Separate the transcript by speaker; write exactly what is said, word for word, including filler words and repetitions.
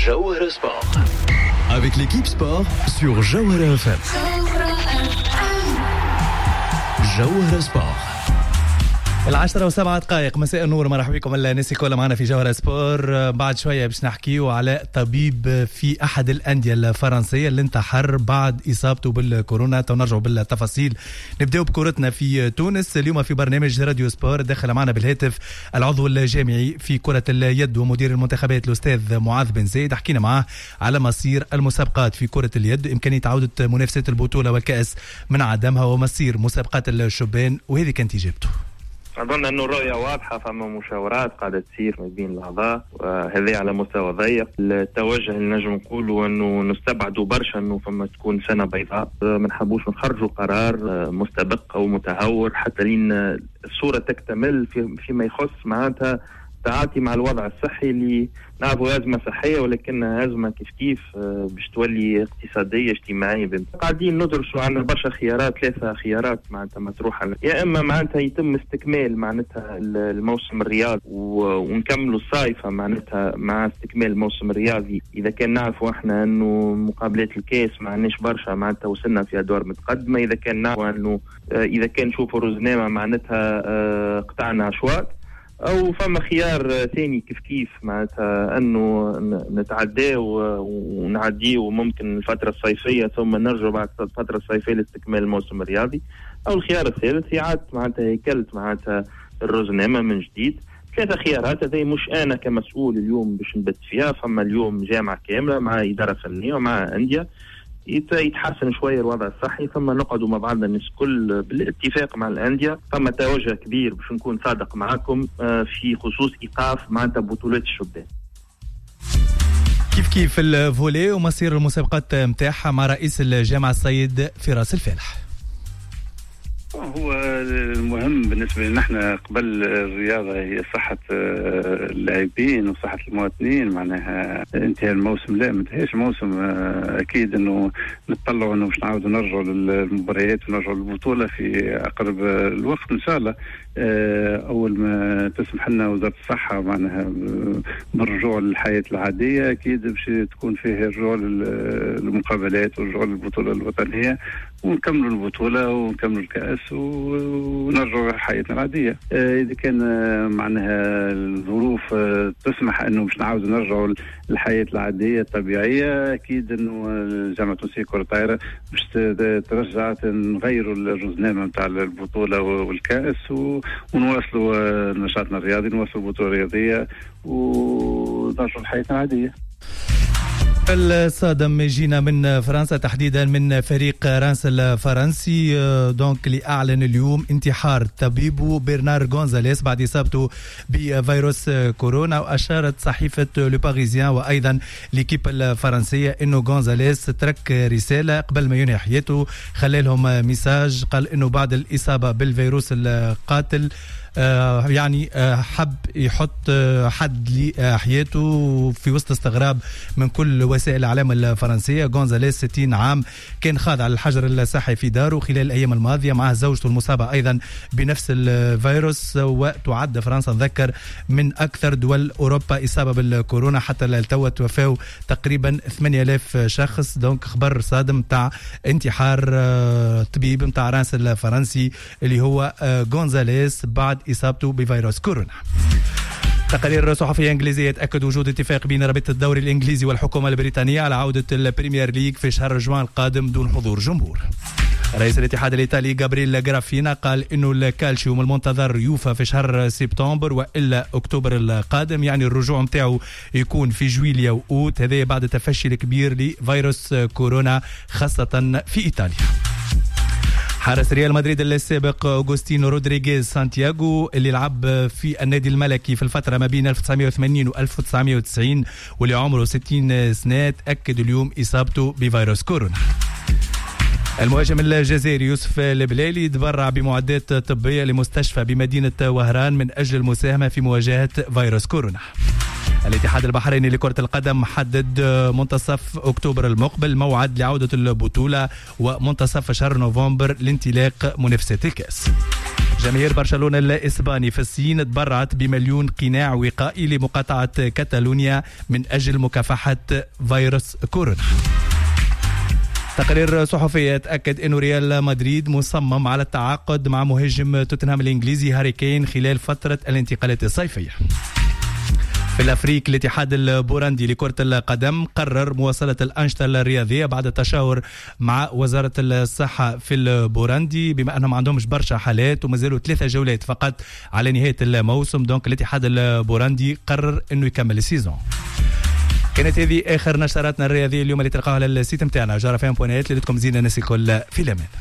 Speaker 1: Jawhara Sport. Avec l'équipe sport sur Jawhara F M. Jawhara Sport.
Speaker 2: العشرة وسبعة دقائق مساء النور. مرحبا بكم الناس الكل معنا في جوهرة سبور. بعد شوية باش نحكيو على طبيب في أحد الأندية الفرنسية اللي انتحر بعد إصابته بالكورونا. تنرجعوا بالتفاصيل. نبدأ بكورتنا في تونس اليوم في برنامج راديو سبور. دخل معنا بالهاتف العضو الجامعي في كرة اليد ومدير المنتخبات الأستاذ معاذ بن زايد. حكينا معه على مصير المسابقات في كرة اليد، إمكانية عودة منافسات البطولة والكأس من عدمها، ومصير مسابقات الشبان، وهذه كانت إجابته.
Speaker 3: أظن أنه الرؤية واضحة، فما مشاورات قاعدة تصير ما بين الأعضاء، وهذا على مستوى ضيق. التوجه اللي نجم نقوله أنه نستبعدوا برشا أنه فما تكون سنة بيضاء، ما نحبوش نخرجوا قرار مستبق أو متهور حتى لين الصورة تكتمل في فيما يخص معناتها تعاطي مع الوضع الصحي اللي نعرفوا أزمة صحية ولكنها أزمة كيف كيف باش تولي اقتصادية اجتماعية. قاعدين ندرسوا عنا برشا خيارات، ثلاثة خيارات معناتها مطروحة، يا إما معناتها يتم استكمال معناتها الموسم الرياضي ونكملوا الصيفة معناتها مع استكمال الموسم الرياضي. إذا كان نعرفوا إحنا إنه مقابلات الكاس معناش برشا معناتها وصلنا في أدوار متقدمة، إذا كان نعرفوا إنه إذا كان نشوفوا رزنامة معناتها قطعنا أشواط، أو فما خيار ثاني كيف كيف معناتها أنه نتعداه ونعديه وممكن الفترة الصيفية ثم نرجع بعد الفترة الصيفية لاستكمال الموسم الرياضي، أو الخيار الثالث إعادة معناتها هيكلة معناتها الرزنامة من جديد. ثلاثة خيارات هذه مش أنا كمسؤول اليوم باش نبت فيها. فما اليوم جامعة كاملة مع إدارة فنية ومع أندية يتحسن شوية الوضع الصحي، ثم نقعدوا مع بعضنا الناس كل بالاتفاق مع الأندية. ثم توجه كبير باش نكون صادق معكم في خصوص إيقاف معناتها بطولات الشبان.
Speaker 2: كيف كيف الفولي ومصير المسابقات متاعها مع رئيس الجامعة السيد فراس الفالح.
Speaker 4: هو المهم بالنسبة لنا احنا قبل الرياضة هي صحة اللاعبين وصحة المواطنين. معناها انتهى الموسم، لا ما انتهاش الموسم. اكيد انه نتطلعوا انه باش نعاودوا نرجعوا للمباريات ونرجعوا للبطولة في اقرب الوقت ان شاء الله. اول ما تسمح لنا وزارة الصحة معناها بالرجوع للحياة العادية، اكيد باش تكون فيه الرجوع للمقابلات والرجوع للبطولة الوطنية، ونكملوا البطولة ونكملوا الكأس ونرجعوا لحياتنا العادية. إذا كان معناها الظروف تسمح أنه مش نعاودوا نرجعوا للحياة العادية الطبيعية، أكيد أنه الجامعة التونسية كرة الطائرة باش ترجع نغيروا الرزنامة متاع البطولة والكأس ونواصلوا نشاطنا الرياضي، نواصلوا البطولة الرياضية ونرجعوا لحياتنا العادية.
Speaker 2: الصادم جينا من فرنسا، تحديدا من فريق رانس الفرنسي دونك اللي اعلن اليوم انتحار طبيبه برنار غونزاليس بعد اصابته بفيروس كورونا. واشارت صحيفه لو باريزيان وايضا ليكيب الفرنسيه انه غونزاليس ترك رساله قبل ما ينهي حياته، خلى لهم ميساج قال انه بعد الاصابه بالفيروس القاتل آه يعني آه حب يحط آه حد لحياته في وسط استغراب من كل وسائل الإعلام الفرنسية. غونزاليس ستين عام كان خاضع للحجر الصحي في داره خلال الأيام الماضية مع زوجته المصابة أيضا بنفس الفيروس. وتعد فرنسا نذكر من أكثر دول أوروبا إصابة بالكورونا، حتى للتو توفاو تقريبا ثمانية آلاف شخص. دونك خبر صادم متاع انتحار آه طبيب متاع رانس الفرنسي اللي هو آه غونزاليس بعد إصابته بفيروس كورونا. تقارير صحفية إنجليزية تأكد وجود اتفاق بين رابطة الدوري الإنجليزي والحكومة البريطانية على عودة البريمير ليج في شهر جوان القادم دون حضور جمهور. رئيس الاتحاد الإيطالي جابرييل جرافينا قال إنه الكالشيوم المنتظر يوفى في شهر سبتمبر وإلا أكتوبر القادم، يعني الرجوع متاعه يكون في جويليا وأوت، هذا بعد تفشي الكبير لفيروس كورونا خاصة في إيطاليا. حارس ريال مدريد السابق أوغوستينو رودريغيز سانتياغو اللي لعب في النادي الملكي في الفترة ما بين ألف وتسعمائة وثمانين و ألف وتسعمائة وتسعين واللي عمره ستين سنة أكد اليوم إصابته بفيروس كورونا. المهاجم الجزائري يوسف البلالي تبرع بمعدات طبية لمستشفى بمدينة وهران من أجل المساهمة في مواجهة فيروس كورونا. الاتحاد البحريني لكرة القدم حدد منتصف أكتوبر المقبل موعد لعودة البطولة ومنتصف شهر نوفمبر لانطلاق منافسات الكأس. جماهير برشلونة الإسباني في الصين تبرعت بمليون قناع وقائي لمقاطعة كاتالونيا من أجل مكافحة فيروس كورونا. تقرير صحفي تأكد أن ريال مدريد مصمم على التعاقد مع مهاجم توتنهام الإنجليزي هاري كين خلال فترة الانتقالات الصيفية. في الأفريق الاتحاد البورندي لكرة القدم قرر مواصلة الأنشطة الرياضية بعد التشاور مع وزارة الصحة في البورندي بما أنهم عندهمش برشا حالات ومازالوا ثلاثة جولات فقط على نهاية الموسم. دونك الاتحاد البورندي قرر أنه يكمل السيزون. كانت هذه آخر نشراتنا الرياضية اليوم اللي تلقاها على السيت متاعنا جارة فام بوانيت اللي لكم زينا الناس الكل في الأمان.